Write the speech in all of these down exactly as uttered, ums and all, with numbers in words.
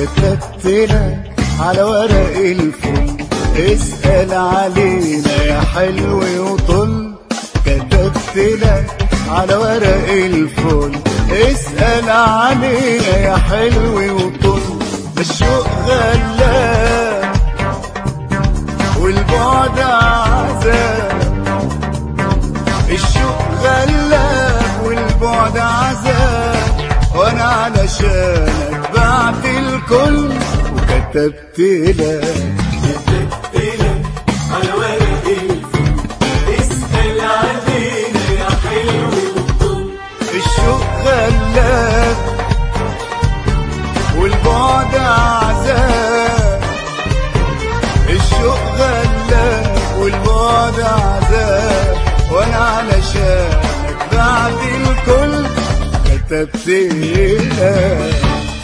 كتبت لك على ورق الفل اسأل علينا يا حلو وطل. كتبت لك على ورق الفل اسأل علينا يا حلو وطل. الشوق غلاب والبعد عذاب، الشوق غلاب والبعد عذاب، وانا علشانك بعت الكل وكتبت لك كتبت لك على ورق الفل اسأل علينا يا حلو وطل. الشوق غلاب والبعد عذاب، الشوق غلاب والبعد عذاب، وانا علشانك بعد الكل كتبت لك.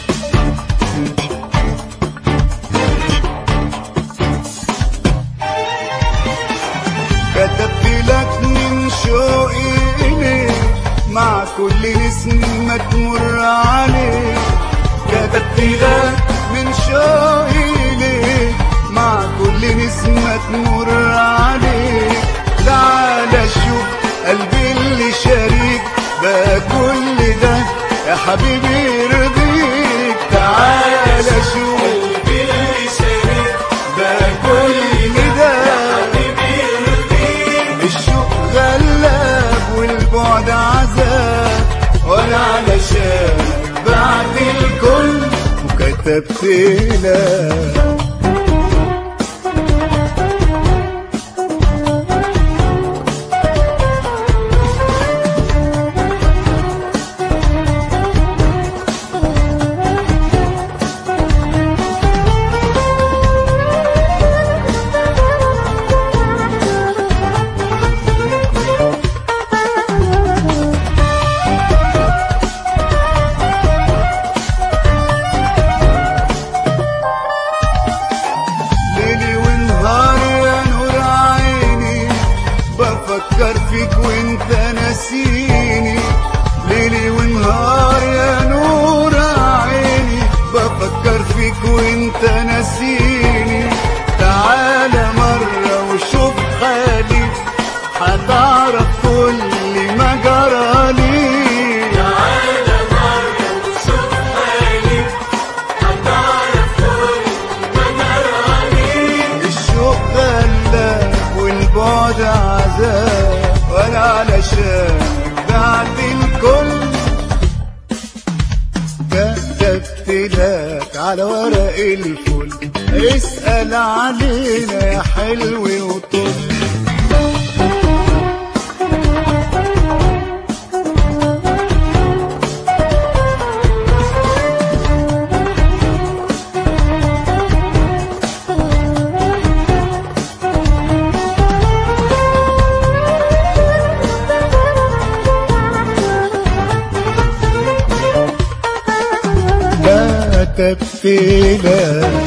كتبت لك من شوقي إليك مع كل نسمة تمر عليك. كتبت لك من شوقي إليك مع كل نسمة تمر عليك. تعالى شوف قلبي اللي شريك بقى كل ده يا حبيبي يرضيك. تعالى شوف قلبي اللي شريك بقى كل ده يا حبيبي يرضيك. الشوق غلاب والبعد عذاب، وانا علشانك بعت الكل وكتبت لك. بفكر فيك وانت ناسيني ليلي ونهار يا نور عيني. بفكر فيك وانت ناسيني. تعالى مرة وشوف حالي هتعرف كل ما جرالي. تعالى مرة وشوف حالي هتعرف كل ما جرالي. الشوق غلاب والبعد عذاب، وانا علشانك بعد الكل كتبت لك على ورق الفل اسأل علينا يا حلو وطل. كتبت لك